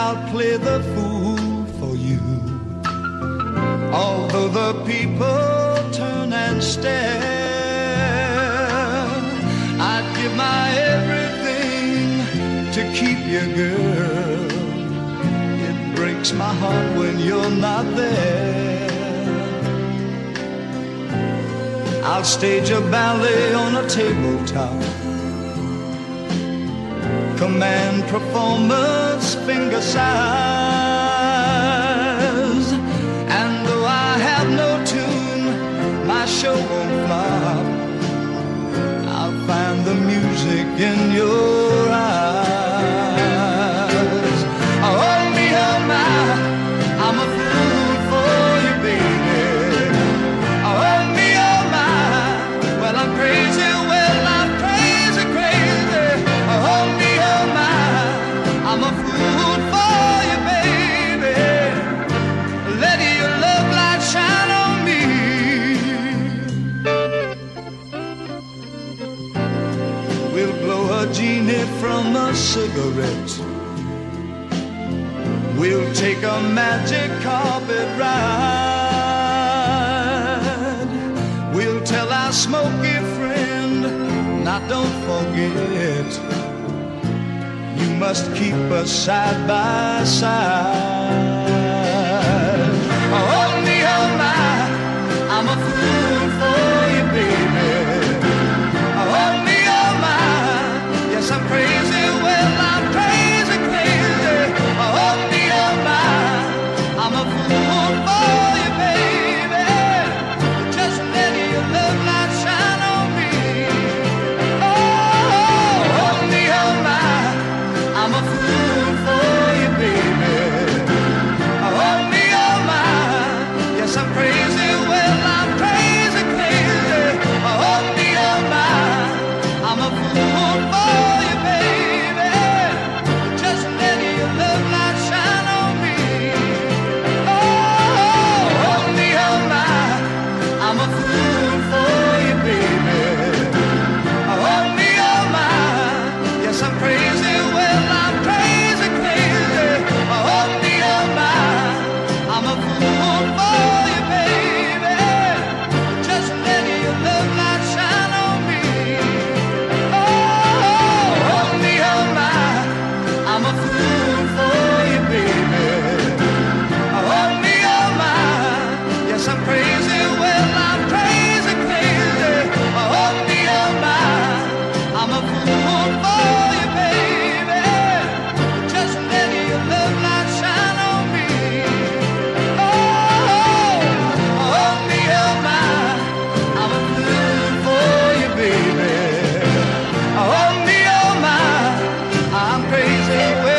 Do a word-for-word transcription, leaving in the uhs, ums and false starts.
I'll play the fool for you. Although the people turn and stare, I'd give my everything to keep you, girl. It breaks my heart when you're not there. I'll stage a ballet on a tabletop, command performance finger size. And though I have no tune, my show won't flop. I'll find the music in your eyes. Oh me, oh my, I'm a fool for you, baby. Oh me, oh my, well I'm crazy, well I'm crazy, crazy. Oh me, oh my, I'm a fool for you, baby. Let your love light shine on me. We'll blow a genie from a cigarette. We'll take a magic carpet ride. We'll tell our smoky friend, now don't forget, you must keep us side by side. Oh me, oh my, I'm a fool for you, baby. Oh me, oh my, yes I'm crazy, well I'm crazy, crazy. Oh me, oh my, I'm a fool for you, baby. Just let your love light shine on me. Oh, oh me, oh my, I'm a fool for you, baby. Oh me, oh my, yes I'm crazy, well I'm crazy, crazy. Oh me, oh my, I'm a fool for you, baby. Just let your love light shine on me. Oh, oh me, oh my, I'm a fool for you, baby. Oh me, oh my, yes I'm crazy, well I'm crazy, crazy. Oh me, oh my, I'm a fool for you, baby. Just let your love light shine on me. Oh, oh me, oh my, I'm a fool for you, baby. Oh me, oh my, yes I'm crazy, well I'm crazy, crazy. Oh me, oh my, I'm a fool for you, baby. Just let your love light shine on me. Oh, oh me, oh my, I'm a fool for you, baby. Oh me, oh my, I'm crazy.